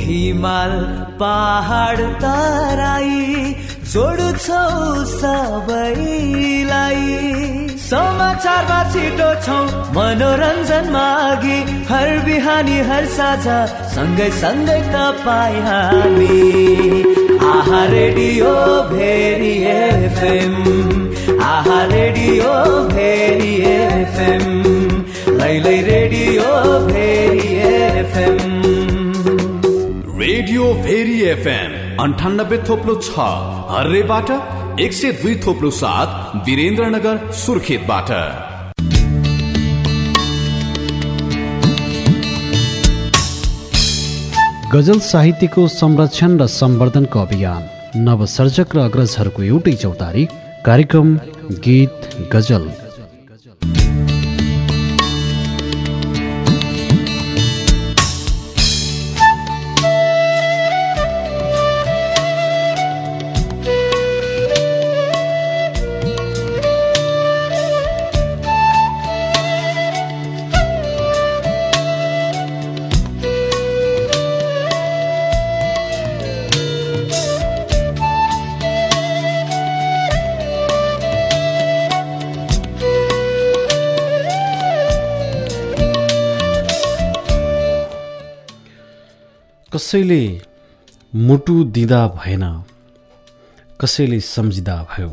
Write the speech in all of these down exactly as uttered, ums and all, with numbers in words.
हिमाल पहाड तराई जोड्छौ सबैलाई। समाचारमा छिटो छौ मनोरञ्जन मागी, हर बिहानी हर साझा सँगै सँगै तपाईँ हामी। आहा रेडियो भेरी एफएम, आहा रेडियो भेरी एफएम, लैलै Radio Bheri FM. Radio Bheri FM अन्ठानब्बे थोप्लो छ हर्रेबाट, एक सय दुई थोप्लो सात वीरेन्द्रनगर सुर्खेतबाट। गजल साहित्यको संरक्षण र सम्वर्धनको अभियान, नवसर्जक र अग्रजहरूको एउटै चौतारी, कार्यक्रम गीत गजल। कसैले मुटु दिँदा भएन, कसैले सम्झिँदा भयो।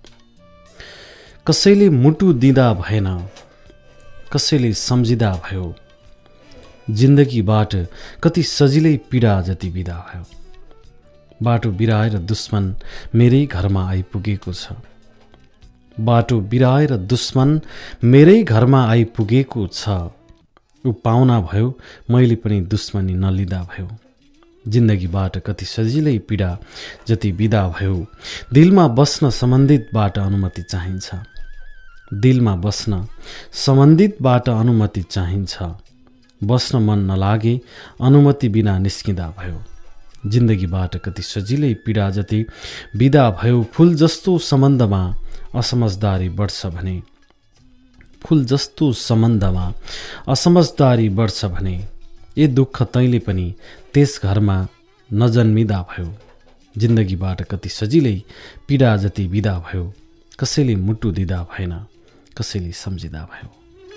कसैले मुटु दिँदा भएन, कसैले सम्झिँदा भयो। जिन्दगीबाट कति सजिलै पीडा जति बिदा भयो। बाटो बिराएर दुश्मन मेरै घरमा आइपुगेको छ। बाटो बिराएर दुश्मन मेरै घरमा आइपुगेको छ। ऊ पाहुना भयो, मैले पनि दुश्मनी नलिँदा भयो। जिन्दगीबाट कति सजिलै पीडा जति बिदा भयो। दिलमा बस्न सम्बन्धितबाट अनुमति चाहिन्छ। दिलमा बस्न सम्बन्धितबाट अनुमति चाहिन्छ। बस्न मन नलागे अनुमति बिना निस्किँदा भयो। जिन्दगीबाट कति सजिलै पीडा जति बिदा भयो। फुल जस्तो सम्बन्धमा असमझदारी बढ्छ भने, फुल जस्तो सम्बन्धमा असमझदारी बढ्छ भने, ए दुःख तैँले पनि त्यस घरमा नजन्मिँदा भयो। जिन्दगीबाट कति सजिलै पीडा जति बिदा भयो। कसैले मुटु दिँदा भएन, कसैले सम्झिँदा भयो।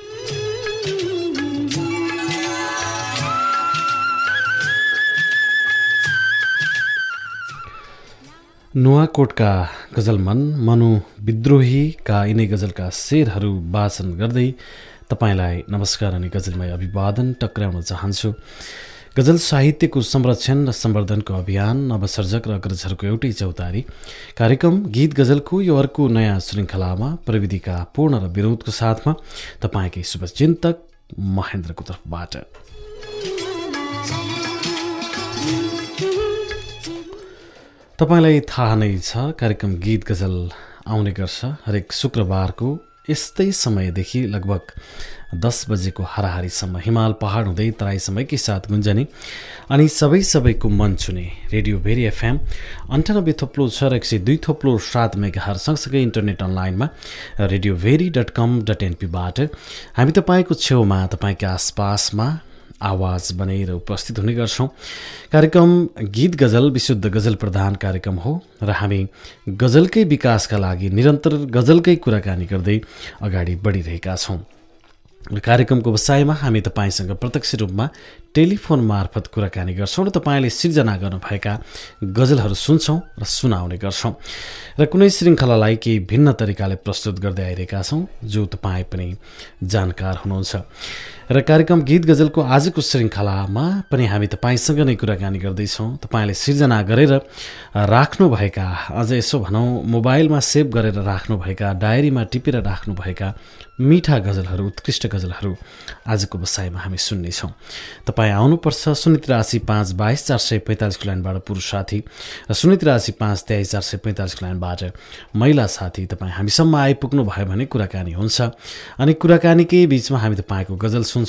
नुवाकोटका गजलमन मनु विद्रोहीका यिनै गजलका शेरहरू वाचन गर्दै तपाईलाई नमस्कार अनि गजलमय अभिवादन टक्राउन चाहन्छु। गजल साहित्यको संरक्षण र सम्वर्धनको अभियान, नवसर्जक र अग्रजहरूको एउटै चौतारी, कार्यक्रम गीत गजलको यो अर्को नयाँ श्रृङ्खलामा प्रविधिका पूर्ण र विरोधको साथमा तपाईँकै शुभचिन्तक महेन्द्रको तर्फबाट तपाईँलाई थाहा नै छ, कार्यक्रम गीत गजल आउने गर्छ हरेक शुक्रबारको यस्तै समयदेखि लगभग दस बजेको हाराहारीसम्म, हिमाल पहाड हुँदै तराईसम्मकै साथ गुन्जने अनि सबै सबैको मन छुने रेडियो भेरी एफएम अन्ठानब्बे थोप्लो छ र एक सय दुई थोप्लो सात मेगाहरु सँगसँगै इन्टरनेट अनलाइनमा Radio Bheri dot com dot एनपीबाट हामी तपाईँको छेउमा, तपाईँका आसपासमा आवाज बनेर उपस्थित हुने गर्छौँ। कार्यक्रम गीत गजल विशुद्ध गजल प्रधान कार्यक्रम हो र हामी गजलकै विकासका लागि निरन्तर गजलकै कुराकानी गर्दै अगाडि बढिरहेका छौँ। र कार्यक्रमको बसाइमा हामी तपाईँसँग प्रत्यक्ष रूपमा टेलिफोन मार्फत कुराकानी गर्छौँ र तपाईँले सिर्जना गर्नुभएका गजलहरू सुन्छौँ र सुनाउने गर्छौँ र कुनै श्रृङ्खलालाई केही भिन्न तरिकाले प्रस्तुत गर्दै आइरहेका छौँ जो तपाईँ पनि जानकार हुनुहुन्छ। र कार्यक्रम गीत गजलको आजको श्रृङ्खलामा पनि हामी तपाईँसँग नै कुराकानी गर्दैछौँ। तपाईँले सिर्जना गरेर राख्नुभएका, अझ यसो भनौँ मोबाइलमा सेभ गरेर राख्नुभएका, डायरीमा टिपेर राख्नुभएका मिठा गजलहरू, उत्कृष्ट गजलहरू आजको बसाइमा हामी सुन्नेछौँ। तपाईँ आउनुपर्छ शून्य त्रियासी पाँच बाइस चार सय पैँतालिसको लाइनबाट पुरुष साथी र शून्य त्रियासी पाँच तेइस चार सय पैँतालिसको लाइनबाट महिला साथी। तपाईँ हामीसम्म आइपुग्नु भयो भने कुराकानी हुन्छ अनि कुराकानीकै बिचमा हामी तपाईँको गजल सुन्छौँ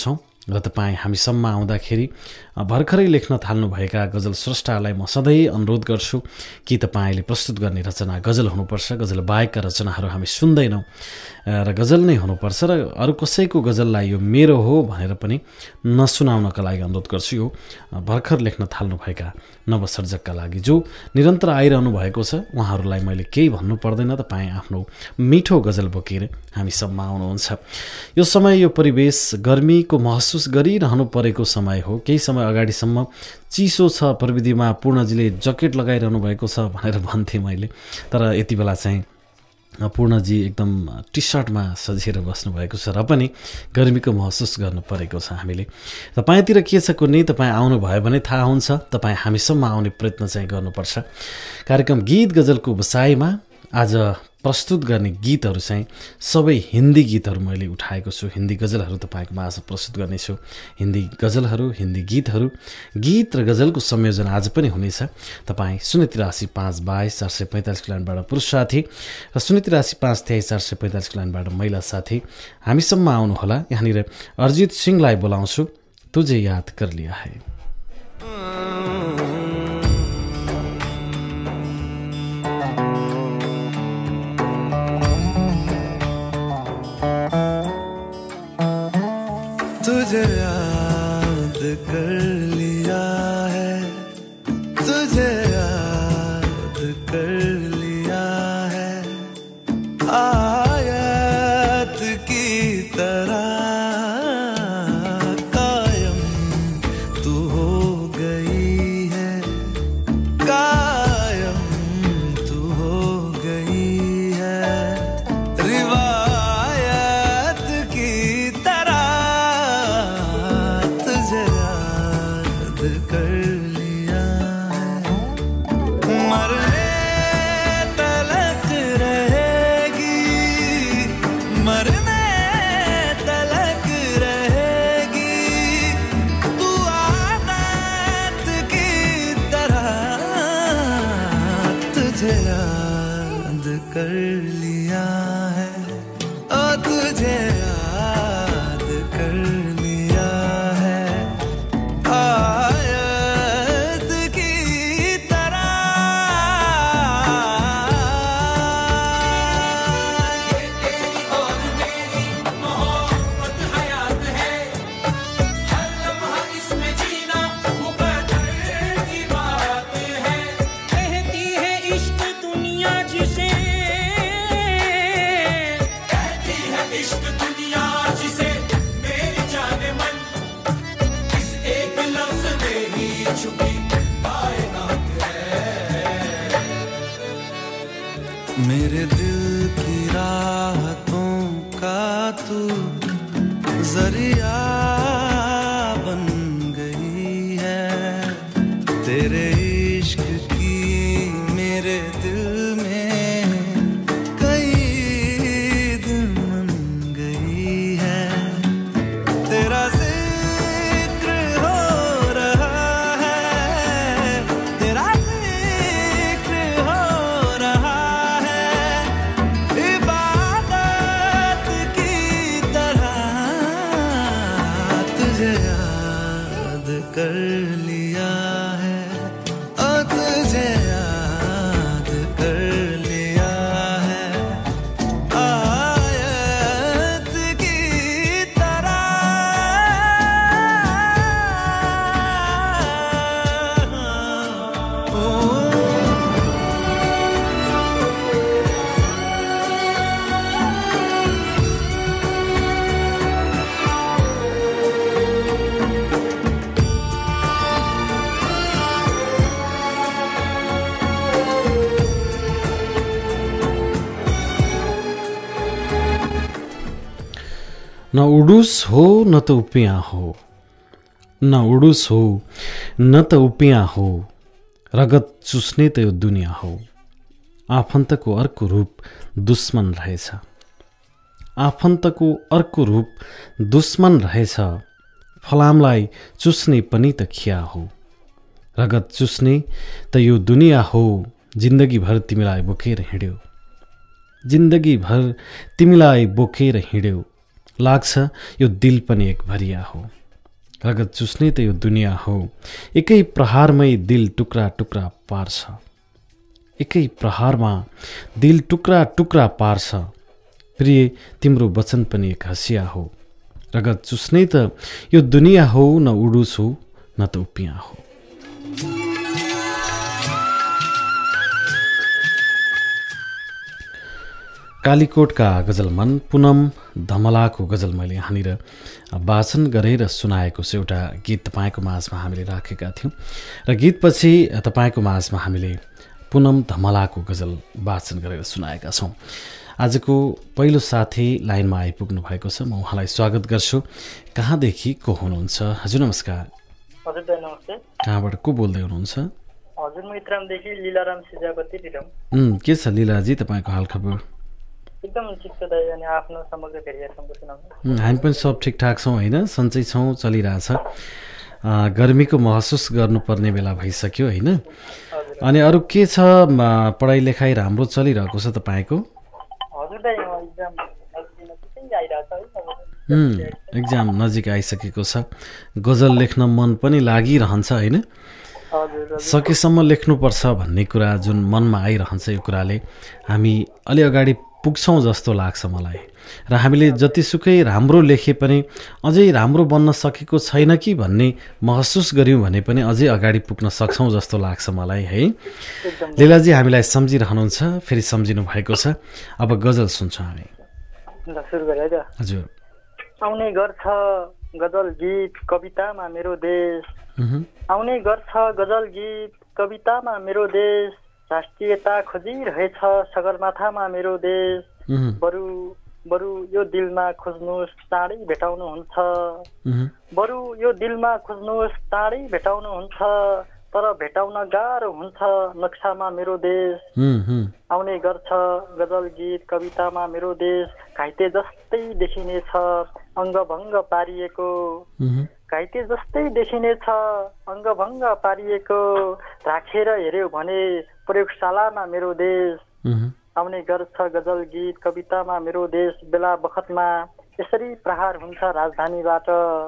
र तपाईँ हामीसम्म आउँदाखेरि भर्खरै लेख्न थाल्नुभएका गजल स्रष्टालाई म सधैँ अनुरोध गर्छु कि तपाईँले प्रस्तुत गर्ने रचना गजल हुनुपर्छ, गजल बाहेकका रचनाहरू हामी सुन्दैनौँ र गजल नै हुनुपर्छ र अरू कसैको गजललाई यो मेरो हो भनेर पनि नसुनाउनका लागि अनुरोध गर्छु। यो भर्खर लेख्न थाल्नुभएका नवसर्जकका लागि जो निरन्तर आइरहनु भएको छ उहाँहरूलाई मैले केही भन्नु पर्दैन, तपाईँ आफ्नो मिठो गजल बोकेर हामीसम्म आउनुहुन्छ। यो समय यो परिवेश गर्मीको महसुस गरिरहनु परेको समय हो। केही समय अगाडिसम्म चिसो छ, प्रविधिमा पूर्णजीले जकेट लगाइरहनु भएको छ भनेर भन्थेँ मैले, तर यति बेला चाहिँ पूर्णजी एकदम टी सर्टमा सजिएर बस्नुभएको छ र पनि गर्मीको महसुस गर्नु परेको छ हामीले। तपाईँतिर के छ कुनै, तपाईँ आउनुभयो भने थाहा हुन्छ, तपाईँ हामीसम्म आउने प्रयत्न चाहिँ गर्नुपर्छ। कार्यक्रम गीत गजलको बसाइमा आज प्रस्तुत गर्ने गीतहरू चाहिँ सबै हिन्दी गीतहरू मैले उठाएको छु। हिन्दी गजलहरू तपाईँको माझ प्रस्तुत गर्नेछु। हिन्दी गजलहरू, हिन्दी गीतहरू, गीत र गजलको संयोजन आज पनि हुनेछ। तपाईँ शून्य तिरासी पाँच बाइस चार सय पैँतालिसको लाइनबाट पुरुष साथी र शून्य तिरासी पाँच तेइस चार सय पैँतालिसको लाइनबाट महिला साथी हामीसम्म आउनुहोला। यहाँनिर अरिजित सिंहलाई बोलाउँछु, तुझे याद कर लिया है। तुझे याद कर लिया है, तुझे याद कर लिया है, आयत की तरह कायम तू हो गई है, कायम तू हो गई है, रिवायत की तरह कर लिया है। मरने तलक रहेगी, मरने तलक रहेगी, तू आदत की तरह, तुझे याद कर लिया है, ओ तुझे याद कर लिया है, मेरे दिल की राहतों का तू जरिया बन गई है, तेरे इश्क की मेरे दिल में कई दिन मन गई है, तेरा जिक्र हो रहा है, तेरा जिक्र हो रहा है, कर लिया है, ओ तुझे याद कर लिया है, आयत की तरह। न उडुस हो न त उपियाँ हो, न उडुस हो न त उपियाँ हो, रगत चुस्ने त यो दुनियाँ हो। आफन्तको अर्को रूप दुश्मन रहेछ, आफन्तको अर्को रूप दुश्मन रहेछ, फलामलाई चुस्ने पनि त खिया हो। रगत चुस्ने त यो दुनियाँ हो, जिन्दगीभर तिमीलाई बोकेर हिँड्यो, जिन्दगीभर तिमीलाई बोकेर हिँड्यो। लाग्छ यो दिल पनि एक भरिया हो, रगत चुस्ने त यो दुनियाँ हो एकै प्रहारमै दिल टुक्रा टुक्रा पार्छ एकै प्रहारमा दिल टुक्रा टुक्रा पार्छ प्रिय तिम्रो वचन पनि एक हँसिया हो रगत चुस्ने त यो दुनियाँ हो न उडु छु न त उपियाँ हो। कालीकोटका गजल मन पुनम धमलाको गजल मैले यहाँनिर वाचन गरेर सुनाएको छु। एउटा गीत तपाईँको माझमा हामीले राखेका थियौँ र गीतपछि तपाईँको माझमा हामीले पुनम धमलाको गजल वाचन गरेर सुनाएका छौँ। आजको पहिलो साथी लाइनमा आइपुग्नु भएको छ, म उहाँलाई स्वागत गर्छु। कहाँदेखि को हुनुहुन्छ? हजुर नमस्कार। हजुर दाइ नमस्ते। कहाँबाट को बोल्दै हुनुहुन्छ? हजुर म इत्रामदेखि लीलाराम सिजापति रिरम। उम् के छ लीलाजी तपाईँको हालखबर? एकदम ठिक छ दाइ। अनि आफ्नो समग्र करियरसम्म सुनाउनु। हामी पनि सब ठिकठाक छौँ होइन, सन्चै छौँ, चलिरहेछ। गर्मीको महसुस गर्नुपर्ने बेला भइसक्यो होइन। अनि अरू के छ, पढाइ लेखाइ राम्रो चलिरहेको छ तपाईँको? हजुर दाइ एक्जाम आइरहेछ है। एक्जाम नजिक आइसकेको छ। गजल लेख्न मन पनि लागिरहन्छ होइन, सकेसम्म लेख्नुपर्छ भन्ने कुरा जुन मनमा आइरहन्छ, यो कुराले हामी अलि अगाडि पुग्छौँ जस्तो लाग्छ मलाई। र हामीले जतिसुकै राम्रो लेखे पनि अझै राम्रो बन्न सकेको छैन कि भन्ने महसुस गऱ्यौँ भने पनि अझै अगाडि पुग्न सक्छौँ जस्तो लाग्छ मलाई है। लीलाजी हामीलाई सम्झिरहनुहुन्छ, फेरि सम्झिनु भएको छ। अब गजल सुन्छौँ हामी। सुरु गरे त। हजुर। आउने गर्छ गजल गीत कवितामा मेरो देश, आउने गर्छ गजल गीत कवितामा मेरो देश, राष्ट्रियता खोजिरहेछ सगरमाथामा मेरो देश, बरु बरु यो दिलमा खोज्नुहोस् चाँडै भेटाउनुहुन्छ, बरु यो दिलमा खोज्नुहोस् चाँडै भेटाउनुहुन्छ, तर भेटाउन गाह्रो हुन्छ नक्सामा मेरो देश, आउने गर्छ गजल गीत कवितामा मेरो देश, घाइते जस्तै देखिनेछ अङ्गभङ्ग पारिएको, घाइते जस्तै देखिनेछ अङ्गभङ्ग पारिएको, राखेर हेऱ्यो भने प्रयोगशालामा मेरो देश, आउने गर्छ गजल गीत कवितामा मेरो देश, बेला बखतमा यसरी प्रहार हुन्छ राजधानीबाट,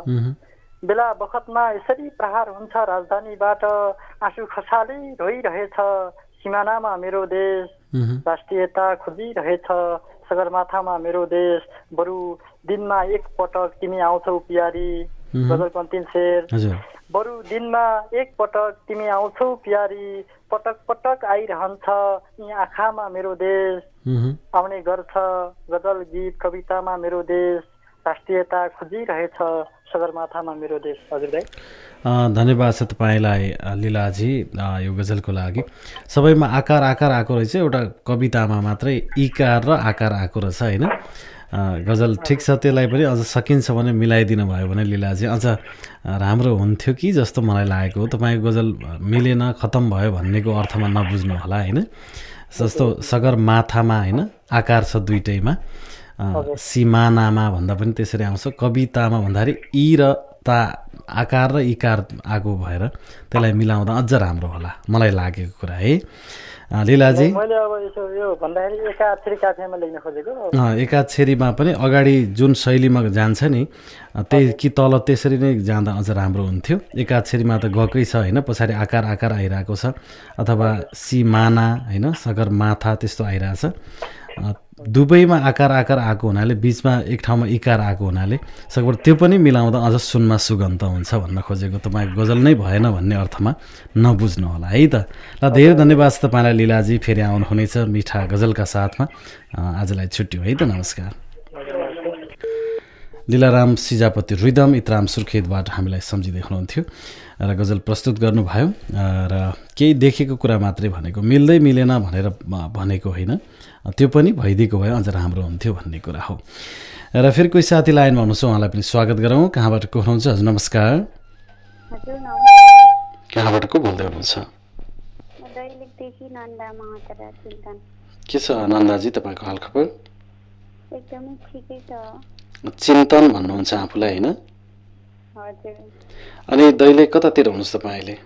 बेला बखतमा यसरी प्रहार हुन्छ राजधानीबाट, आँसु खसाली रोइरहेछ सिमानामा मेरो देश, राष्ट्रियता खोजिरहेछ सगरमाथामा मेरो देश, बरु दिनमा एक पटक तिमी आउँछौ प्यारी, गजलको अन्तिम शेर, बरु दिनमा एक पटक तिमी आउँछौ प्यारी, पटक पटक आइरहन्छ यी आँखामा मेरो देश, आउने गर्छ गजल गीत कवितामा मेरो देश, राष्ट्रियता खोजिरहेछ सगरमाथामा मेरो देश। हजुर दाइ धन्यवाद छ तपाईँलाई लीलाजी यो गजलको लागि। सबैमा आकार आकार आएको रहेछ, एउटा कवितामा मात्रै इकार र आकार आएको रहेछ होइन। गजल ठिक छ, त्यसलाई पनि अझ सकिन्छ भने मिलाइदिनु भयो भने लीलाजी अझ राम्रो हुन्थ्यो कि जस्तो मलाई लागेको हो। तपाईँको गजल मिलेन खतम भयो भन्नेको अर्थमा नबुझ्नु होला होइन। जस्तो सगरमाथामा होइन आकार छ दुइटैमा, सिमानामा भन्दा पनि त्यसरी आउँछ, कवितामा भन्दाखेरि इ र ता आकार र इकार आगो भएर त्यसलाई मिलाउँदा अझ राम्रो होला मलाई लागेको कुरा है लीलाजी। मैले अब यसो यो भन्दाखेरि एकाक्षरी काफियामा लेख्न खोजेको, एकाक्षरीमा पनि अगाडि जुन शैलीमा जान्छ नि त्यही कि तल त्यसरी नै जाँदा अझ राम्रो हुन्थ्यो। एकाक्षरीमा त गएकै छ होइन, पछाडि आकार आकार आइरहेको छ, अथवा सिमाना होइन सगरमाथा त्यस्तो आइरहेछ। दुवैमा आकार आकार आएको हुनाले बिचमा एक ठाउँमा इकार आएको हुनाले सकभर त्यो पनि मिलाउँदा अझ सुनमा सुगन्ध हुन्छ भन्न खोजेको, तपाईँको गजल नै भएन भन्ने अर्थमा नबुझ्नु होला है त। ल धेरै धन्यवाद छ तपाईँलाई लीलाजी, फेरि आउनुहुनेछ मिठा गजलका साथमा। आजलाई छुट्टी है त, नमस्कार। लीलाराम सिजापति रिदम इत्राम सुर्खेतबाट हामीलाई सम्झिँदै हुनुहुन्थ्यो र गजल प्रस्तुत गर्नुभयो। र केही देखेको कुरा मात्रै भनेको, मिल्दै मिलेन भनेर भनेको होइन, त्यो पनि भइदिएको भए अझ राम्रो हुन्थ्यो भन्ने कुरा हो। र फेरि कोही साथी लाइनमा हुनुहुन्छ, उहाँलाई पनि स्वागत गरौँ। कहाँबाट को हुनुहुन्छ? हजुर नमस्कार। कहाँबाट को बोल्दै हुनुहुन्छ? के छ नन्दाजी तपाईँको हालखबर? एकदमै ठिकै छ। चिन्तन भन्नुहुन्छ आफूलाई होइन? अनि दैले कतातिर हुनुहुन्छ तपाईँ अहिले?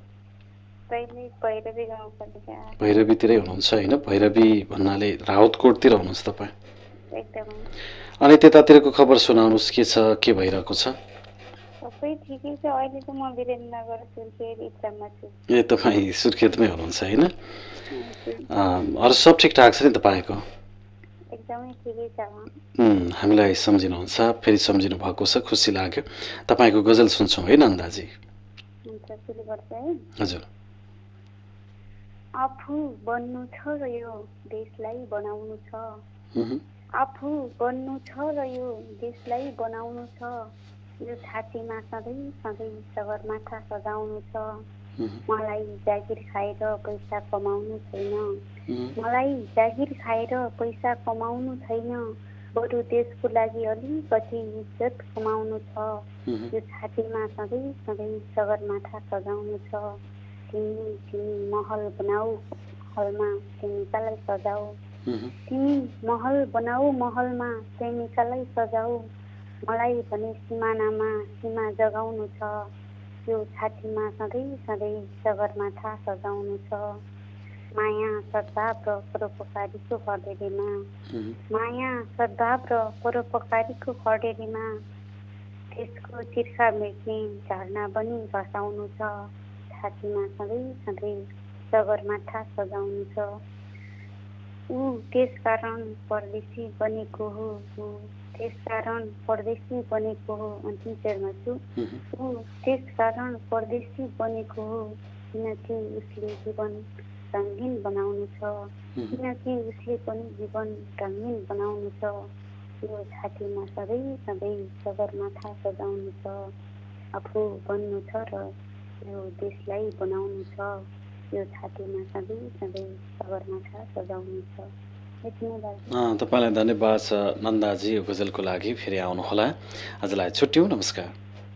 भैरवीतिरै हुनुहुन्छ होइन? भैरवी भन्नाले राउतकोटतिर हुनुहुन्छ तपाईँ? अनि त्यतातिरको खबर सुनाउनुहोस्, के छ, के भइरहेको छ? सबै ठिकै छ। अहिले त म वीरेन्द्रनगर सुर्खेत इच्छामा छु। ए तपाईँ सुर्खेतमै हुनुहुन्छ होइन? अरू सब ठिकठाक छ नि तपाईँको? एकदमै ठिकै छ। हामीलाई सम्झिनुहुन्छ, फेरि सम्झिनु भएको छ, खुसी लाग्यो। तपाईँको गजल सुन्छौँ है नन्दाजी? हुन्छ, सुरु गर्छ है। हजुर। आफू बन्नु छ र यो देशलाई बनाउनु छ, आफू बन्नु छ र यो देशलाई बनाउनु छ, यो छातीमा सधैँ सधैँ सगरमाथा सजाउनु छ। मलाई जागिर खाएर पैसा कमाउनु छैन, मलाई जागिर खाएर पैसा कमाउनु छैन, बरु देशको लागि अलिकति इज्जत कमाउनु छ। यो छातीमा सधैँ सधैँ सगरमाथा सजाउनु छ। तिमी तिमी महल बनाऊ महलमा प्रेमिकालाई सजाऊ, तिमी महल बनाऊ महलमा प्रेमिकालाई सजाऊ, मलाई भने सिमानामा सीमा जगाउनु छ। यो छातीमा सधैँ सधैँ सगरमाथा सजाउनु छ। माया सद्भाव र परोपकारीको खडेरीमा, माया सद्भाव र परोपकारीको खडेरीमा त्यसको तिर्खा मेट्ने झरना बनी बसाउनु छ। छातीमा सधैँ सधैँ सगरमाथा सजाउनु छ। ऊ त्यसकारण परदेशी बनेको हो, ऊ त्यसकारण परदेशी बनेको हो। अन्तिम चरणमा छु। ऊ त्यसकारण परदेशी बनेको हो, किनकि उसले जीवन रङ्गीन बनाउनु छ, किनकि उसले पनि जीवन रङ्गीन बनाउनु छ। यो छातीमा सधैँ सधैँ सगरमाथा सजाउनु छ। आफू बन्नु छ र यो देशलाई बनाउनु छ, यो छातीमा सधैँ सधैँ सगरमाथा सजाउनु छ। तपाईँलाई धन्यवाद छ नन्दाजी यो गजलको लागि। फेरि आउनुहोला। आजलाई छुट्यौँ। नमस्कार।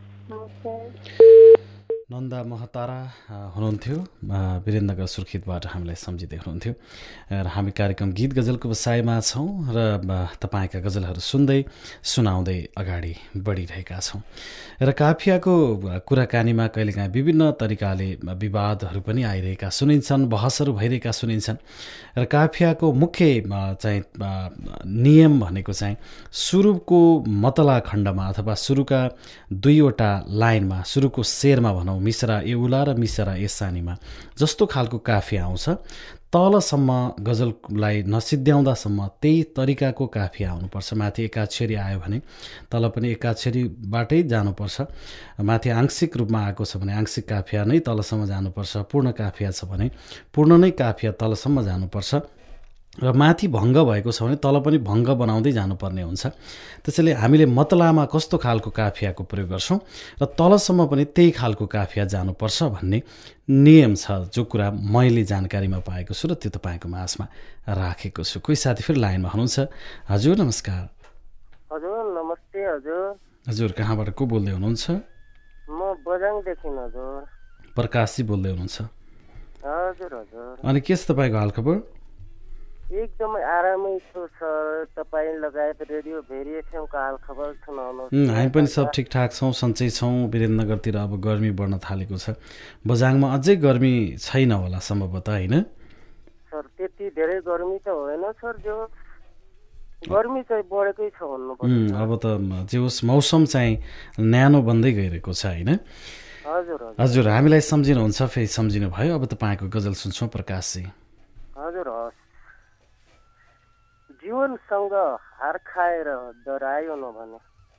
नन्दा महतारा हुनुहुन्थ्यो, वीरेन्द्रनगर सुर्खेतबाट हामीलाई सम्झिँदै हुनुहुन्थ्यो। र हामी कार्यक्रम गीत गजलको बसाइमा छौँ र तपाईँका गजलहरू सुन्दै सुनाउँदै अगाडि बढिरहेका छौँ। र काफियाको कुराकानीमा कहिलेकाहीँ विभिन्न तरिकाले विवादहरू पनि आइरहेका सुनिन्छन्, बहसहरू भइरहेका सुनिन्छन्। र काफियाको मुख्य चाहिँ नियम भनेको चाहिँ सुरुको मतला खण्डमा अथवा सुरुका दुईवटा लाइनमा, सुरुको शेरमा भनौँ मिसरा ए उला र मिसरा ए सानीमा जस्तो खालको काफिया आउँछ, तलसम्म गजललाई नसिद्ध्याउँदासम्म त्यही तरिकाको काफिया आउनुपर्छ। माथि एकाक्षरी आयो भने तल पनि एकाक्षरीबाटै जानुपर्छ। माथि आंशिक रूपमा आएको छ भने आंशिक काफिया नै तलसम्म जानुपर्छ। पूर्ण काफिया छ भने पूर्ण नै काफिया तलसम्म जानुपर्छ। र माथि भङ्ग भएको छ भने तल पनि भङ्ग बनाउँदै जानुपर्ने हुन्छ। त्यसैले हामीले मतलामा कस्तो खालको काफियाको प्रयोग गर्छौँ र तलसम्म पनि त्यही खालको काफिया जानुपर्छ भन्ने नियम छ, जो कुरा मैले जानकारीमा पाएको छु र त्यो तपाईँको माझमा राखेको छु। कोही साथी फेरि लाइनमा हुनुहुन्छ। हजुर नमस्कार। हजुर नमस्ते। हजुर हजुर कहाँबाट को बोल्दै हुनुहुन्छ? म बझाङदेखि हजुर प्रकाशजी बोल्दै हुनुहुन्छ। हजुर हजुर। अनि के छ तपाईँको हालखबर? एकदमै आरामै छु सर। तपाईँ लगायत रेडियो भेरी एफएमको हालखबर सुनाउनुहोस्। हामी पनि सब ठिकठाक छौँ, सन्चै छौँ। वीरेन्द्रनगरतिर अब गर्मी बढ्न थालेको छ। बझाङमा अझै गर्मी छैन होला सम्भवतः, होइन सर? त्यति धेरै गर्मी त होइन सर, जो गर्मी चाहिँ बढेकै छ भन्नुपर्छ। अब त जे होस् मौसम चाहिँ न्यानो बन्दै गइरहेको छ, होइन? हजुर हजुर हामीलाई सम्झिनुहुन्छ, फेरि सम्झिनु भयो। अब तपाईँको गजल सुन्छौँ प्रकाशजी। हजुर हस्। जीवनसँग हार खाएर डरायो नभने,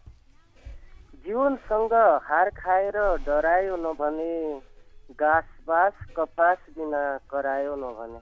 जीवनसँग हार खाएर डरायो नभने, घाँस बास कपास बिना करायो नभने,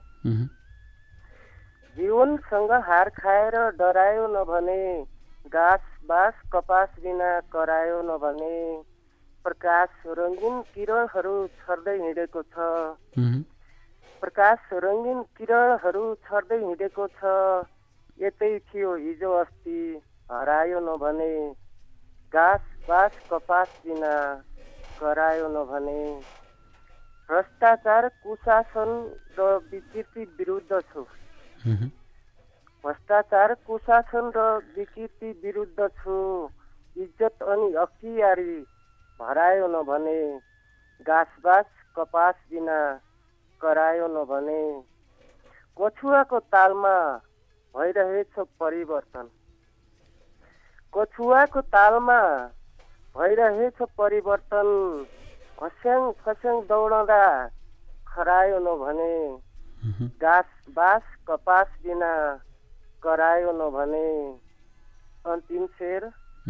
जीवनसँग हार खाएर डरायो नभने, घाँस बास कपास बिना करायो नभने, प्रकाश रङ्गीन किरणहरू छर्दै हिँडेको छ, प्रकाश रङ्गीन किरणहरू छर्दै हिँडेको छ, यतै थियो हिजो अस्ति हरायो नभने, घाँस बास कपास बिना करायो नभने, भ्रष्टाचार कुशासन र विकृति विरुद्ध छु, भ्रष्टाचार कुशासन र विकृति विरुद्ध छु, इज्जत अनि अख्तियारी भरायो नभने, घाँस बास कपास बिना करायो नभने, कछुवाको तालमा भइरहेछ परिवर्तन, कछुवाको तालमा भइरहेछ परिवर्तन खस्याङ खस्याङ दौडँदा खरायो नभने घाँस बाँस कपास बिना करायो नभने अन्तिम शेर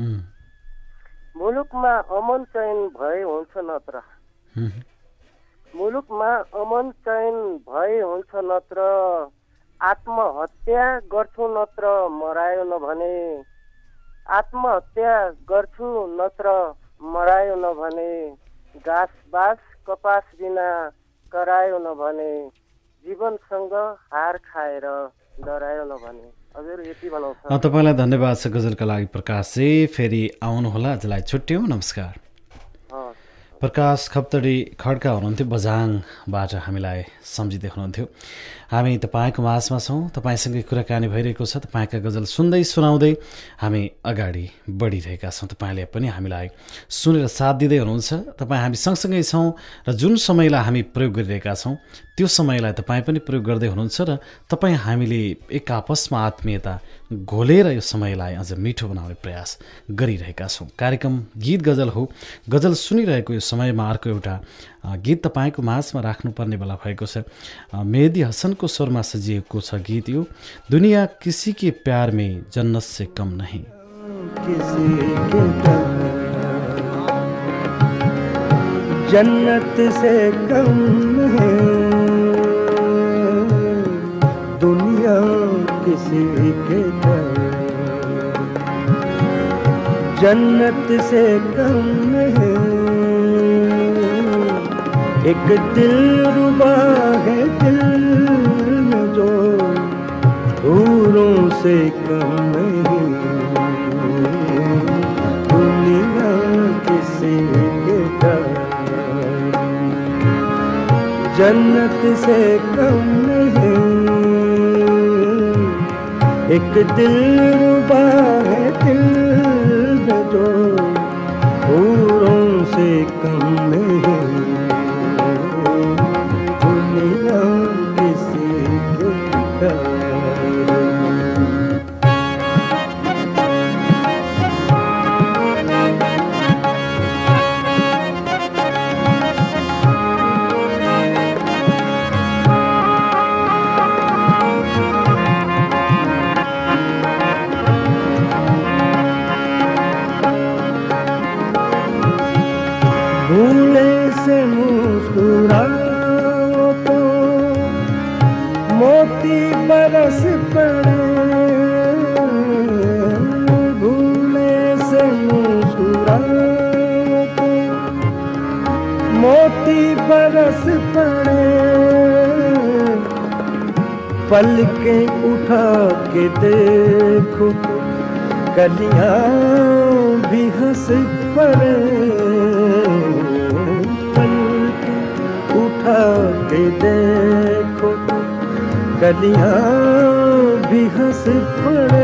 मुलुकमा अमन चयन भए हुन्छ नत्र मुलुकमा अमन चयन भए हुन्छ नत्र आत्महत्या गर्छु नत्र मरायो नभने आत्महत्या गर्छु नत्र मरायो नभने घाँस बाँस कपास बिना करायो नभने जीवनसँग हार खाएर डरायो नभने। हजुर यति भनौँ। तपाईँलाई धन्यवाद छ गजलका लागि प्रकाशजी। फेरि आउनुहोला, आजलाई छुट्यौँ, नमस्कार। प्रकाश खप्तडी खड्का हुनुहुन्थ्यो, बझाङबाट हामीलाई सम्झिँदै हुनुहुन्थ्यो। हामी तपाईँको माझमा छौँ, तपाईँसँगै कुराकानी भइरहेको छ। तपाईँका गजल सुन्दै सुनाउँदै हामी अगाडि बढिरहेका छौँ। तपाईँले पनि हामीलाई सुनेर साथ दिँदै हुनुहुन्छ। तपाईँ हामी सँगसँगै छौँ र जुन समयलाई हामी प्रयोग गरिरहेका छौँ त्यो समयलाई तपाईँ पनि प्रयोग गर्दै हुनुहुन्छ र तपाईँ हामीले एक आपसमा आत्मीयता घोलेर यो समयलाई अझ मिठो बनाउने प्रयास गरिरहेका छौँ। कार्यक्रम गीत गजल हो। गजल सुनिरहेको यो समयमा अर्को एउटा गीत तपाईँको माझमा राख्नुपर्ने बेला भएको छ। मेहदी हसनको स्वरमा सजिएको छ गीत यो, दुनिया किसी के प्यार में जन्नत से कम नहीं। किसी के प्यार जन्नत से कम नहीं, दुनिया किसी के प्यार जन्नत से कम नहीं। एक दिल रुबा है दिल में जो हूरों से कम नहीं, दुनिया किसी के प्यार जन्नत से कम नहीं। एक दिल रुबा है दिल में जो हूरों से कम नहीं, दुनिया किसी के प्यार। भूले से मुस्कुराओ तो मोती बरस पड़े, भूले से मुस्कुराओ तो मोती बरस पड़े। पलकें उठा के देखो कलियां भी हंस पड़े, उठा के देखो कलियां भी हंस पड़े।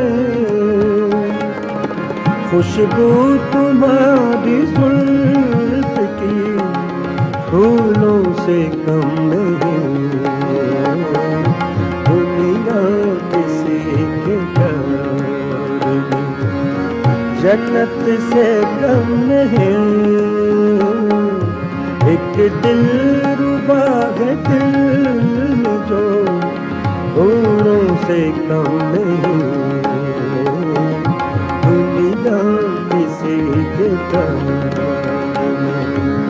खुशबू तुम्हारी जुल्फ की फूलों से कम नहीं, दुनिया किसी के प्यार में जन्नत से कम नहीं। एक दिल रुबा है दिल में जो हूरों से कम नहीं, दुनिया किसी के प्यार में।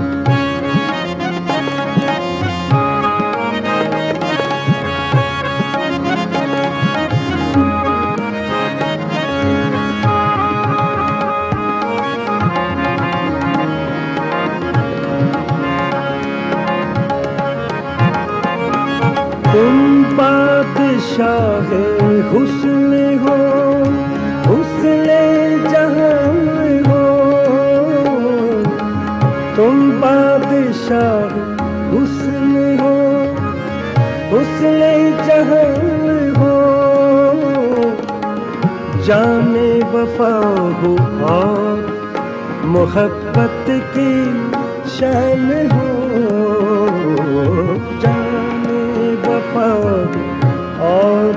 तुम बादशाह हुस्न हो, हुस्न जहां हो, तुम बादशाह हुस्न हो, हुस्न जहां हो। जाने वफा हो और मोहब्बत की शान हो, जाने वफा और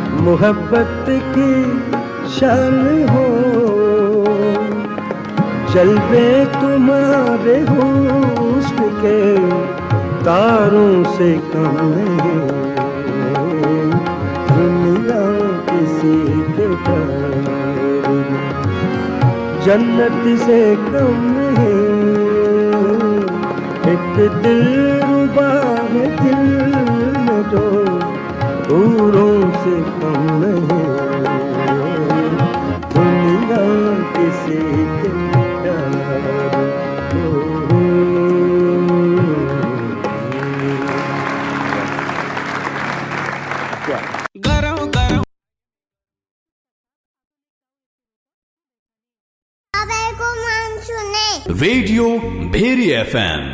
मोहब्बत की शान हो। जलवे तुम्हारे हुस्न के तारों से कम नहीं, दुनिया किसी के प्यार में जन्नत से कम नहीं। एक दिलरुबा है दिल में जो दूरों से कम नहीं, दुनिया किसी के प्यार गरम गरम तपाईँको मान्छु नै रेडियो भेरी एफएम।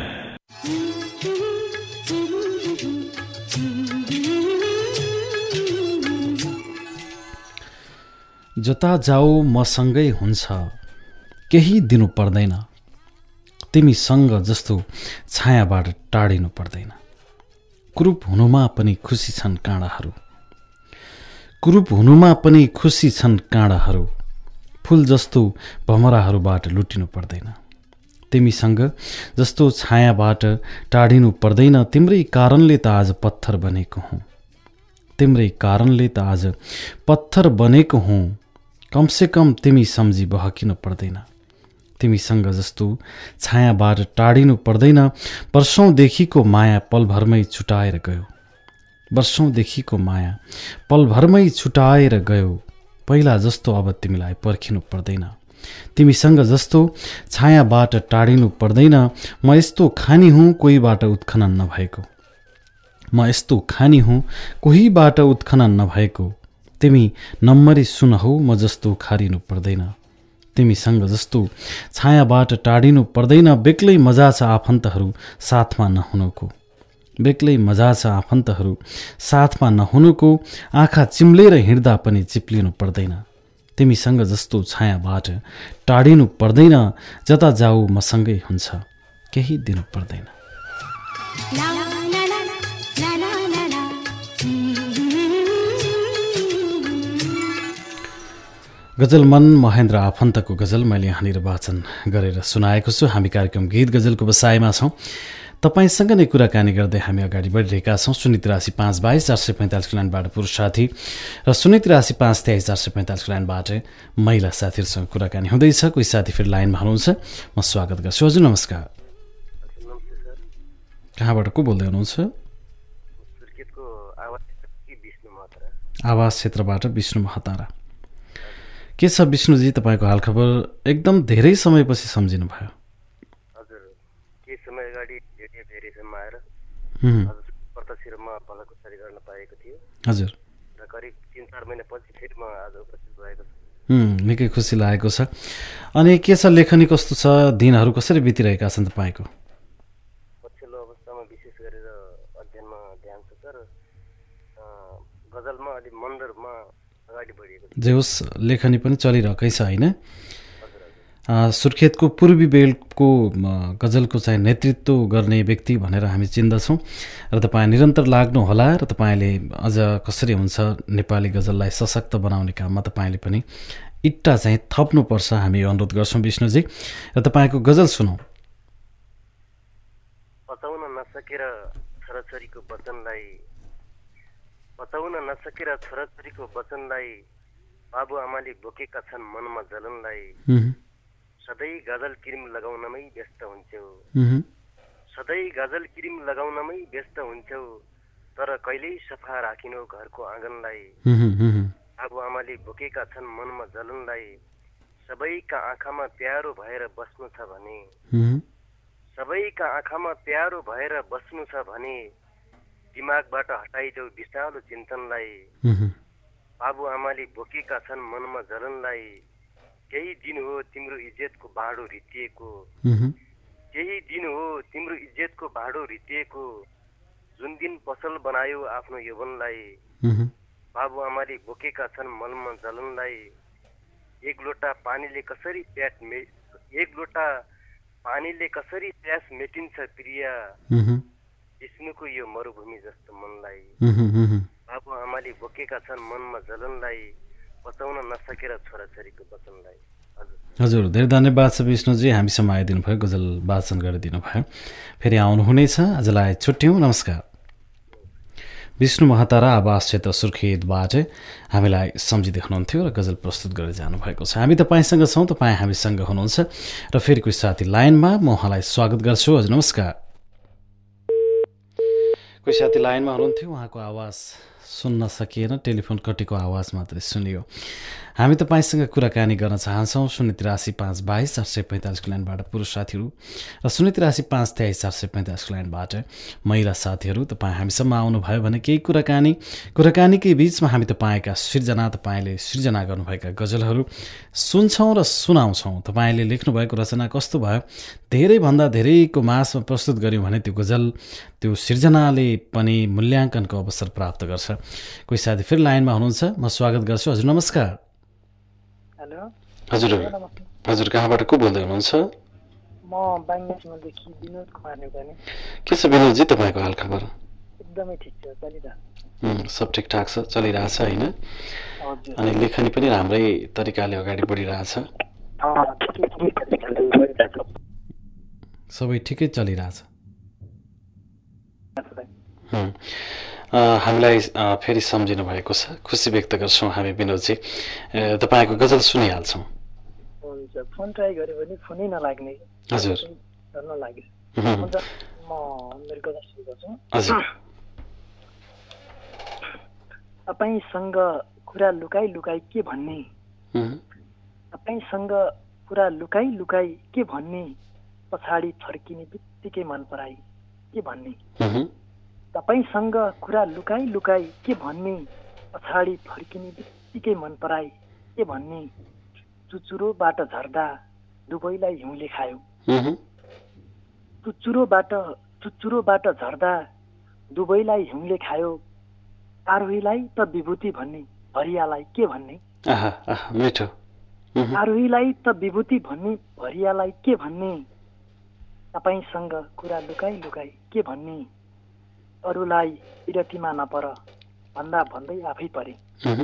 जता जाऊ मसँगै हुन्छ, केही दिनु पर्दैन, तिमीसँग जस्तो छायाबाट टाढिनु पर्दैन। कुरूप हुनुमा पनि खुसी छन् काँडाहरू, कुरूप हुनुमा पनि खुसी छन् काँडाहरू, फुल जस्तो भमराहरूबाट लुटिनु पर्दैन। तिमीसँग जस्तो छायाबाट टाढिनु पर्दैन, तिम्रै कारणले त आज पत्थर बनेको हुँ, तिम्रै कारणले त आज पत्थर बनेको हुँ। कमसेकम तिमी सम्झी बहकिनु पर्दैन, तिमीसँग जस्तो छायाबाट टाढिनु पर्दैन। वर्षौँदेखिको माया पलभरमै छुटाएर गयो, वर्षौँदेखिको माया पलभरमै छुटाएर गयो। पहिला जस्तो अब तिमीलाई पर्खिनु पर्दैन, तिमीसँग जस्तो छायाबाट टाढिनु पर्दैन। म यस्तो खानी हुँ कोहीबाट उत्खनन नभएको, म यस्तो खानी हुँ कोहीबाट उत्खनन नभएको। तिमी नम्बरी सुनहौ म जस्तो खारिनु पर्दैन, तिमीसँग जस्तो छायाबाट टाढिनु पर्दैन। बेग्लै मजा छ आफन्तहरू साथमा नहुनुको, बेग्लै मजा छ आफन्तहरू साथमा नहुनुको। आँखा चिम्लेर हिँड्दा पनि चिप्लिनु पर्दैन, तिमीसँग जस्तो छायाबाट टाढिनु पर्दैन। जता जाऊ मसँगै हुन्छ, केही दिनु पर्दैन। गजल मन महेन्द्र आफन्तको गजल मैले यहाँनिर वाचन गरेर सुनाएको छु। हामी कार्यक्रम गीत गजलको बसाइमा छौँ, तपाईँसँग नै कुराकानी गर्दै हामी अगाडि बढिरहेका छौँ। शून्य तिरासी पाँच बाइस चार सय पैँतालिसको लाइनबाट पुरुष साथी र शून्य तिरासी पाँच तेइस चार सय पैँतालिसको लाइनबाट महिला साथीहरूसँग कुराकानी हुँदैछ। कोही साथी फेरि लाइनमा हुनुहुन्छ, म स्वागत गर्छु। हजुर नमस्कार, कहाँबाट को बोल्दै हुनुहुन्छ? आवास क्षेत्रबाट विष्णु महतारा। के छ विष्णुजी तपाईँको हालखबर? एकदम धेरै समयपछि सम्झिनु भयो। हजुर, केही समय अगाडि भेटे भेरीसम्म आएर प्रत्यक्षमा भलाकुसारी गर्न पाएको थियो। हजुर, र करिब तिन चार महिनापछि फेरि म आज उपस्थित भएको छु। छु। निकै खुसी लागेको छ। अनि के छ लेखनी कस्तो छ? दिनहरू कसरी बितिरहेका छन् तपाईँको? पछिल्लो अवस्थामा विशेष गरेर अध्ययनमा ध्यान छ सर, गजलमा अलि मन्दरमा अगाडि बढिएको छ। जे होस् लेखनी पनि चलिरहेकै छ होइन? सुर्खेतको पूर्वी बेलको गजलको चाहिँ नेतृत्व गर्ने व्यक्ति भनेर हामी चिन्दछौँ र तपाईँ निरन्तर लाग्नुहोला र तपाईँले अझ कसरी हुन्छ नेपाली गजललाई सशक्त बनाउने काममा तपाईँले पनि इट्टा चाहिँ थप्नुपर्छ हामी अनुरोध गर्छौँ विष्णुजी। र तपाईँको गजल सुनौ। पचाउन नसकेर छोराछोरीको वचनलाई, पचाउन नसकेर छोराछोरीको वचनलाई बाबु आमाले बोकेका छन् मनमा जलनलाई। सधैँ गजल क्रिम लगाउनमै व्यस्त हुन्छौ, सधैँ गजल क्रिम लगाउनमै व्यस्त हुन्छौ, तर कहिल्यै सफा राखिनौ घरको आँगनलाई। बाबु आमाले बोकेका छन् मनमा जलनलाई। सबैका आँखामा प्यारो भएर बस्नु छ भने, सबैका आँखामा प्यारो भएर बस्नु छ भने दिमागबाट हटाइदेऊ विशालो चिन्तनलाई। बाबु आमाले बोकेका छन् मनमा जलनलाई। केही दिन हो तिम्रो इज्जतको भाँडो रितिएको, केही दिन हो तिम्रो इज्जतको भाँडो रितिएको, जुन दिन पसल बनायो आफ्नो यौवनलाई। बाबु आमाले बोकेका छन् मनमा जलनलाई। एक लोटा पानीले कसरी प्यास मे एक लोटा पानीले कसरी प्यास मेटिन्छ प्रिया, विष्णुको यो मरुभूमि जस्तो मनलाई। बाबु आमाले बोकेका छन् मनमा जलनलाई, बचाउन नसकेर छोराछोरीको वचनलाई। हजुर हजुर धेरै धन्यवाद छ विष्णुजी, हामीसँग आइदिनु भयो, गजल वाचन गरिदिनु भयो। फेरि आउनुहुनेछ, आजलाई छुट्यौँ, नमस्कार। विष्णु महतारा आवास क्षेत्र सुर्खेतबाट हामीलाई सम्झिँदै हुनुहुन्थ्यो र गजल प्रस्तुत गरेर जानुभएको छ। हामी तपाईँसँग छौँ, तपाईँ हामीसँग हुनुहुन्छ र फेरि कोही साथी लाइनमा, म उहाँलाई स्वागत गर्छु। हजुर नमस्कार। कोही साथी लाइनमा हुनुहुन्थ्यो, उहाँको आवाज सुन्न सकिएन, टेलिफोन कटेको आवाज मात्रै सुनियो। हामी तपाईँसँग कुराकानी गर्न चाहन्छौँ शून्य तिरासी पाँच बाइस चार सय पैँतालिसको लाइनबाट पुरुष साथीहरू र शून्य तिरासी पाँच तेइस चार सय पैँतालिसको लाइनबाट महिला साथीहरू। तपाईँ हामीसम्म आउनुभयो भने केही कुराकानी कुराकानीकै बिचमा हामी तपाईँका सिर्जना तपाईँले सिर्जना गर्नुभएका गजलहरू सुन्छौँ र सुनाउँछौँ। तपाईँले लेख्नुभएको रचना कस्तो भयो, धेरैभन्दा धेरैको मासमा प्रस्तुत गऱ्यौँ भने त्यो गजल त्यो सिर्जनाले पनि मूल्याङ्कनको अवसर प्राप्त गर्छ। कोही साथी फेरि लाइनमा हुनुहुन्छ, म स्वागत गर्छु। हजुर नमस्कार। हेलो हजुर हजुर कहाँबाट को बोल्दै हुनुहुन्छ? म बाङ्गलादेशदेखि विनोद कुमार नेपाली। के छ विनोदजी तपाईँको हालखबर? एकदमै ठिक छ, चलिरहेको सब ठिकठाक छ, चलिरहेछ होइन? अनि लेखनी पनि राम्रै तरिकाले अगाडि बढिरहेछ, सबै ठिकै चलिरहेछ। हामीलाई फेरि सम्झिनु भएको छ, खुसी व्यक्त गर्छौँ हामी विनोदजी। तपाईँको गजल सुनिहाल्छौँ। हुन्छ, फोन ट्राई गऱ्यो भने फोनै नलाग्ने। हजुर नलाग्यो। हुन्छ, म मेरो गजल सुरु गर्छु। हजुर। तपाईँसँग कुरा लुकाई लुकाई के भन्ने, तपाईँसँग कुरा लुकाई लुकाई के भन्ने, पछाडि फर्किने बित्तिकै मन पराई के भन्ने। तपाईँसँग कुरा लुकाई लुकाई के भन्ने, पछाडि फर्किने बित्तिकै मन पराई के भन्ने। चुचुरोबाट झर्दा दुवैलाई हिउँले खायो, चुचुरोबाट चुचुरोबाट झर्दा दुवैलाई हिउँले खायो। आरोहीलाई त विभूति भन्ने, भरियालाई के भन्ने। मिठो। आरोहीलाई त विभूति भन्ने, भरियालाई के भन्ने। तपाईँसँग कुरा लुकाई लुकाई के भन्ने, अरूलाई विरतिमा नपर भन्दा भन्दै आफै परे।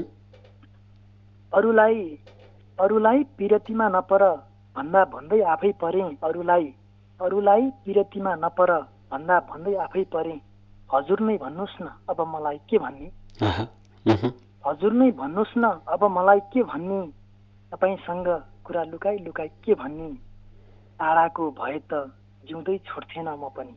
अरूलाई अरूलाई विरतिमा नपर भन्दा भन्दै आफै परे। अरूलाई अरूलाई विरतिमा नपर भन्दा भन्दै आफै परे। हजुर नै भन्नुहोस् न अब मलाई के भन्ने, हजुर नै भन्नुहोस् न अब मलाई के भन्ने। तपाईँसँग कुरा लुकाई लुकाई के भन्ने, टाढाको भए त जिउँदै छोड्थेन म पनि।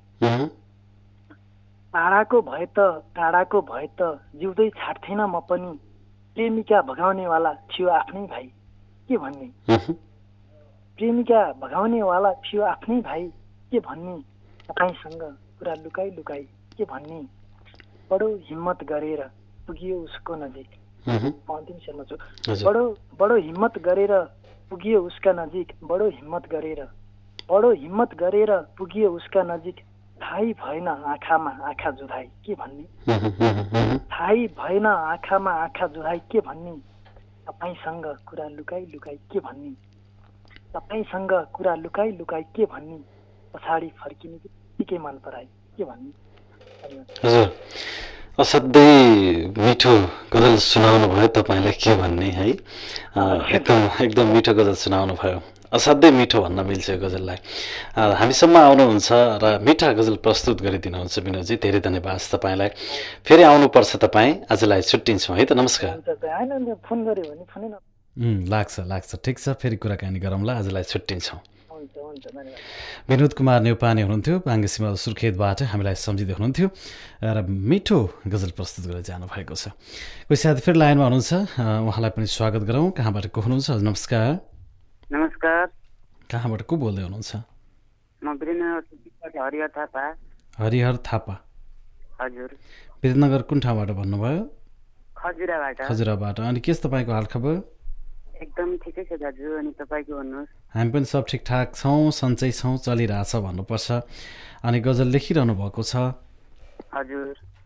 टाढाको भए त टाढाको भए त जिउँदै छाड्थेन म पनि। प्रेमिका भगाउनेवाला थियो आफ्नै भाइ के भन्ने, प्रेमिका भगाउनेवाला थियो आफ्नै भाइ के भन्ने। तपाईँसँग कुरा लुकाई लुकाई के भन्ने, बडो हिम्मत गरेर पुगियो उसको नजिक। अन्तिम शेरमा छु। बडो बडो हिम्मत गरेर पुगियो उसका नजिक, बडो हिम्मत गरेर बडो हिम्मत गरेर पुगियो उसका नजिक। थाहै भएन आँखामा आँखा जुधाई के भन्ने, थाहै भएन आँखामा आँखा जुधाई के भन्ने। तपाईँसँग कुरा लुकाई लुकाई के भन्ने, तपाईँसँग कुरा लुकाई लुकाई के भन्ने। पछाडि फर्किने बित्तिकै मन पराई के भन्ने। हजुर असाध्यै मिठो गजल सुनाउनु भयो तपाईँले के भन्ने है। एकदम एकदम मिठो गजल सुनाउनु भयो, असाध्यै मिठो भन्न मिल्छ यो गजललाई। हामीसम्म आउनुहुन्छ र मिठा गजल प्रस्तुत गरिदिनुहुन्छ विनोदजी, धेरै धन्यवाद तपाईँलाई। फेरि आउनुपर्छ तपाईँ, आजलाई छुट्टिन्छौँ है त, नमस्कार। फोन गर्यो भने फोनै लाग्छ लाग्छ ठिक छ, फेरि कुराकानी गरौँला, आजलाई छुट्टिन्छौँ। विनोद कुमार नेउपाने हुनुहुन्थ्यो, बाङ्गेसिमल सुर्खेतबाट हामीलाई सम्झिँदै हुनुहुन्थ्यो र मिठो गजल प्रस्तुत गरेर जानुभएको छ। कोही साथी फेरि लाइनमा हुनुहुन्छ, उहाँलाई पनि स्वागत गरौँ। कहाँबाट को हुनुहुन्छ? नमस्कार। नमस्कार। कहाँबाट को बोल्दै हुनुहुन्छ? म विरेन्द्रनगर हरिहर थापा। हरिहर थापा। हजुर। विरेन्द्रनगर कुन ठाउँबाट भन्नुभयो? खजुराबाट। खजुराबाट। अनि के छ तपाईँको हालखबर? एकदम ठिकै छ दाजु, अनि तपाईँको भन्नुहोस्? हामी पनि सब ठिकठाक छौँ, सन्चै छौँ, चलिरहेछ भन्नुपर्छ। अनि गजल लेखिरहनु भएको छ? हजुर।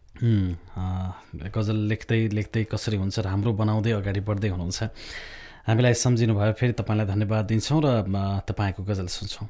गजल लेख्दै लेख्दै कसरी हुन्छ, राम्रो बनाउँदै अगाडि बढ्दै हुनुहुन्छ। हामीलाई सम्झिनु भयो, फेरि तपाईँलाई धन्यवाद दिन्छौँ र तपाईँको गजल सुन्छौँ।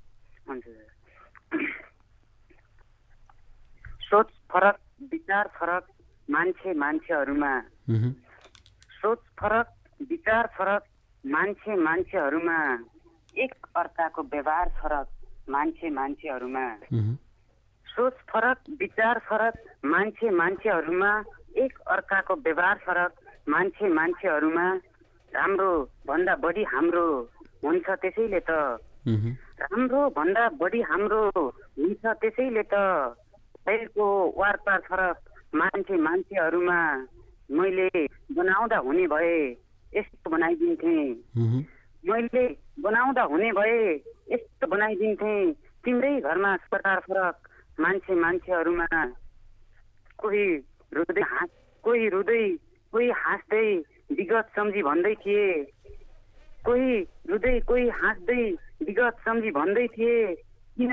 सोच फरक, विचार फरक मान्छे मान्छेहरूमा, सोच फरक विचार फरक मान्छे मान्छेहरूमा एक अर्काको व्यवहार फरक मान्छे मान्छेहरूमा सोच फरक विचार फरक मान्छे मान्छेहरूमा एक अर्काको व्यवहार फरक मान्छे मान्छेहरूमा राम्रो भन्दा बढी हाम्रो हुन्छ त्यसैले त राम्रो भन्दा बढी हाम्रो हुन्छ त्यसैले त शरीरको वारपार फरक मान्छे मान्छेहरूमा मैले बनाउँदा हुने भए यस्तो बनाइदिन्थे मैले बनाउँदा हुने भए यस्तो बनाइदिन्थे तिम्रै घरमा प्रकार फरक मान्छे मान्छेहरूमा कोही रुँदै हाँस कोही रुँदै कोही हाँस्दै विगत सम्झी भन्दै थिए कोही रुँदै कोही हाँस्दै विगत सम्झी भन्दै थिए किन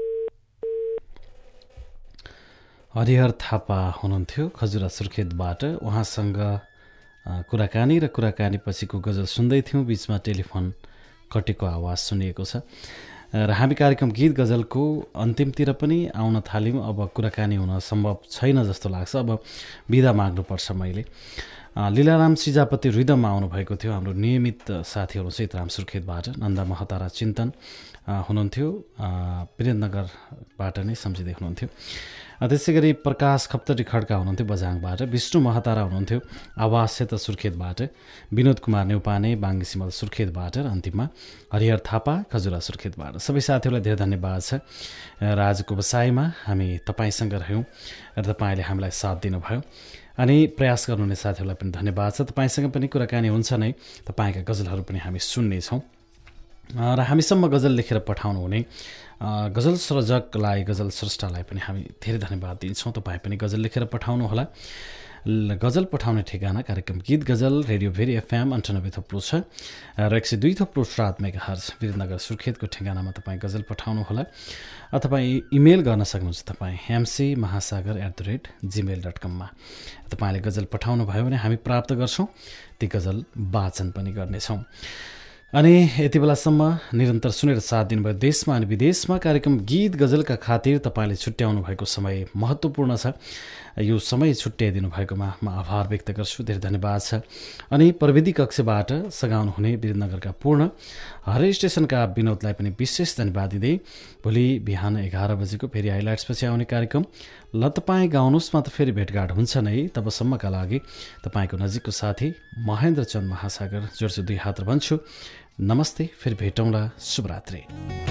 हरिहर थापा हुनुहुन्थ्यो खजुरा सुर्खेतबाट। उहाँसँग कुराकानी र कुराकानी पछिको गजल सुन्दै थियौँ, बिचमा टेलिफोन कटेको आवाज सुनिएको छ र हामी कार्यक्रम गीत गजलको अन्तिमतिर पनि आउन थाल्यौँ। अब कुराकानी हुन सम्भव छैन जस्तो लाग्छ, अब बिदा माग्नुपर्छ मैले। लीलाराम सिजापति रिदममा आउनुभएको थियो हाम्रो नियमित साथीहरू सीताराम सुर्खेतबाट। नन्दा महतारा चिन्तन हुनुहुन्थ्यो वीरेन्द्रनगरबाट नै सम्झिँदै हुनुहुन्थ्यो। त्यसै गरी प्रकाश खप्तरी खड्का हुनुहुन्थ्यो बझाङबाट। विष्णु महतारा हुनुहुन्थ्यो आवास क्षेत्र सुर्खेतबाट। विनोद कुमार नेउपाने बाङ्गी सिमल सुर्खेतबाट र अन्तिममा हरिहर थापा खजुरा सुर्खेतबाट। सबै साथीहरूलाई धेरै धन्यवाद छ र आजको बसाइमा हामी तपाईँसँग रह्यौँ र तपाईँले हामीलाई साथ दिनुभयो अनि प्रयास गर्नुहुने साथीहरूलाई पनि धन्यवाद छ। तपाईँसँग पनि कुराकानी हुन्छ नै, तपाईँका गजलहरू पनि हामी सुन्नेछौँ र हामीसम्म गजल लेखेर पठाउनु हुने गजल सर्जकलाई गजल स्रष्टालाई पनि हामी धेरै धन्यवाद दिन्छौँ। तपाईँ पनि गजल लेखेर पठाउनुहोला। गजल पठाउने ठेगाना कार्यक्रम गीत गजल रेडियो भेरी एफएम अन्ठानब्बे थोप्लो छ र एक सय दुई थोप्लो सात मेगा हर्ज वीरनगर सुर्खेतको ठेगानामा तपाईँ गजल पठाउनुहोला। तपाईँ इमेल गर्न सक्नुहुन्छ तपाईँ MC Mahasagar at the rate Gmail dot कममा। तपाईँले गजल पठाउनु भयो भने हामी प्राप्त गर्छौँ, ती गजल वाचन पनि गर्नेछौँ। अनि यति बेलासम्म निरन्तर सुनेर साथ दिनुभयो देशमा अनि विदेशमा। कार्यक्रम गीत गजलका खातिर तपाईँले छुट्याउनु भएको समय महत्त्वपूर्ण छ। यो समय छुट्याइदिनु भएकोमा म आभार व्यक्त गर्छु, धेरै धन्यवाद छ। अनि प्रविधि कक्षबाट सघाउनु हुने वीरनगरका पूर्ण हरे स्टेसनका विनोदलाई पनि विशेष धन्यवाद दिँदै भोलि बिहान एघार बजेको फेरि हाइलाइट्सपछि आउने कार्यक्रम ल तपाईँ गाउनुहोस् त फेरि भेटघाट हुन्छ नै। तबसम्मका लागि तपाईँको नजिकको साथी महेन्द्र चन्द महासागर जोड्छु दुई हात भन्छु नमस्ते, फिर भेटौँला, शुभरात्रि।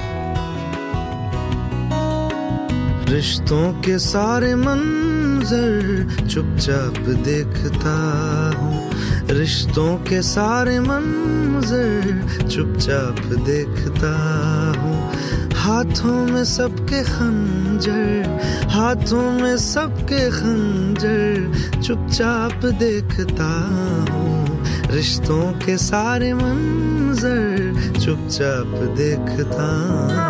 रिश्तों के सारे मंजर चुपचाप देखता हूँ, रिश्तों के सारे मंजर चुपचाप देखता हूँ। हाथों में सबके खंजर, हाथों में सबके खंजर चुपचाप देखता हूँ। रिश्तों के सारे मंजर चुपचाप देखता हूँ।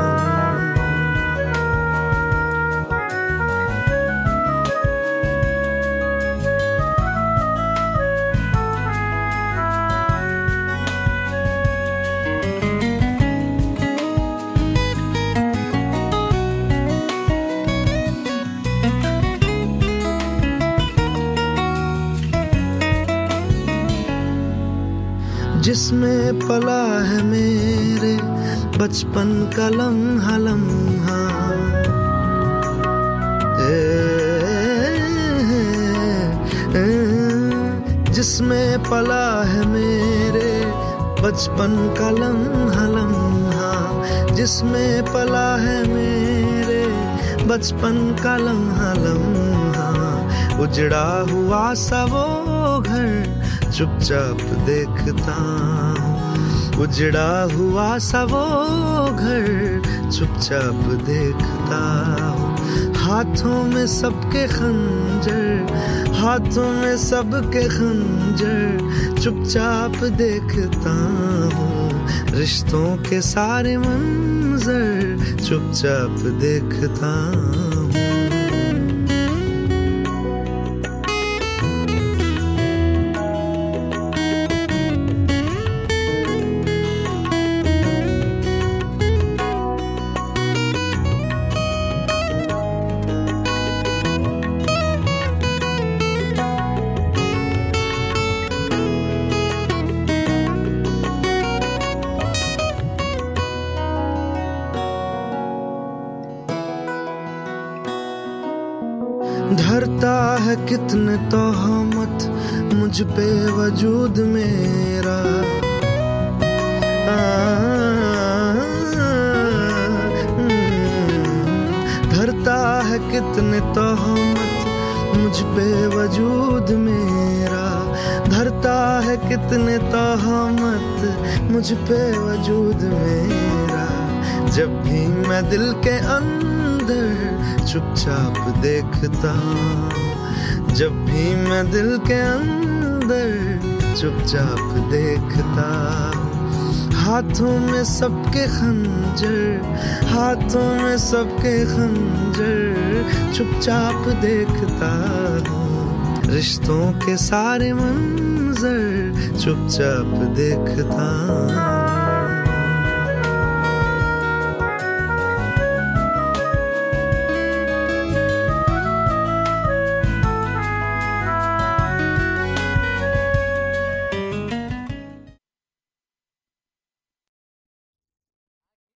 जिसमें पला है मेरे बचपन का लम्हा लम्हा, जिसमें पला है मेरे बचपन का लम्हा लम्हा, जिसमें पला है मेरे बचपन का लम्हा लम्हा। उजड़ा हुआ सा वो घर चुपचाप देखता हूँ, उजड़ा हुआ सा वो घर चुपचाप देखता हूँ। हाथों में सबके खंजर, हाथों में सबके खंजर चुपचाप देखता हूँ। रिश्तों के सारे मंजर चुपचाप देखता हूँ। धरता है कितने तोहमत मुझ पे वजूद मेरा। धरता है कितने तोहमत मुझ पे वजूद मेरा। धरता है कितने तोहमत मुझ पे वजूद मेरा। जब भी मैं दिल के अंदर चुपचाप देखता हूँ, जब भी मैं दिल के अंदर चुपचाप देखता हूँ। हाथों में सबके खंजर, हाथों में सबके खंजर चुपचाप देखता हूँ। रिश्तों के सारे मंजर चुपचाप देखता हूँ।